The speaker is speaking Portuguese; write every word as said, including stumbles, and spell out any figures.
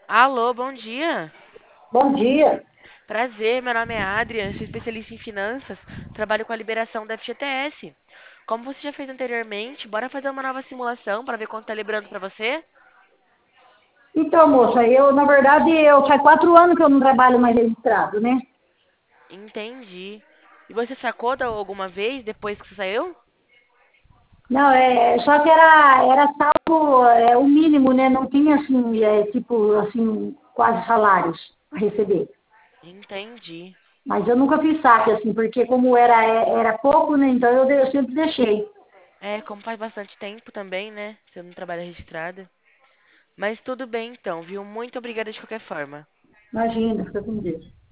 Alô, bom dia. Bom dia. Prazer, meu nome é Adrian, sou especialista em finanças, trabalho com a liberação da F G T S. Como você já fez anteriormente, bora fazer uma nova simulação para ver quanto tá liberando para você? Então, moça, eu, na verdade, eu faz quatro anos que eu não trabalho mais registrado, né? Entendi. E você sacou da alguma vez depois que você saiu? Não, é, só que era, era salvo é, o mínimo, né? Não tinha, assim, é, tipo, assim, quase salários para receber. Entendi. Mas eu nunca fiz saque, assim, porque como era, é, era pouco, né? Então eu, de- eu sempre deixei. É, como faz bastante tempo também, né? Você não trabalha registrada. Mas tudo bem então, viu? Muito obrigada de qualquer forma. Imagina, fica com Deus.